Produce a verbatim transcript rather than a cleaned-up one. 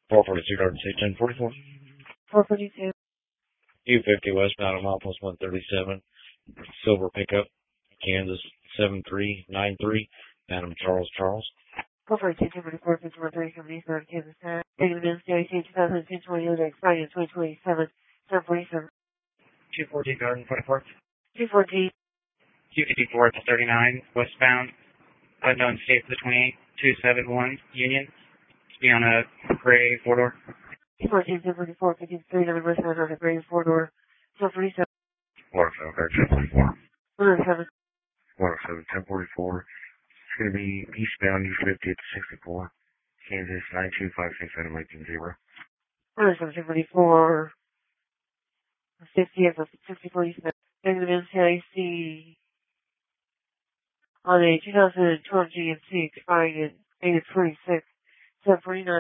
four forty-two Garden State, ten forty-four. four forty-two. two fifty westbound Amalpos one thirty-seven. Silver pickup, Kansas seven three nine three. Madam Charles Charles. four forty-two, two forty-four, fifty-one, thirty-seven, Eastbound Kansas Town. Negative N C I C two thousand ten twenty-eight, expiring in twenty twenty-seven, ten forty-seven. two fourteen Garden forty-four. two fourteen. two fifty-four to thirty-nine westbound. Unknown state for the twenty-eight. two seventy-one Union. To be on a gray four-door. two fourteen, two forty-four, fifty-three, nine westbound on a gray four-door. ten forty-seven. Waterfield, ten forty-four. one oh seven. Waterfield, ten forty-four. It's going to be eastbound U fifty to sixty-four. Kansas nine two five six item eighteen zero. one oh seven, two forty-four. fifty, fifty forty-seven. Negative N C I C on a two thousand twelve G M C expiring in eight twenty-six, ten forty-nine.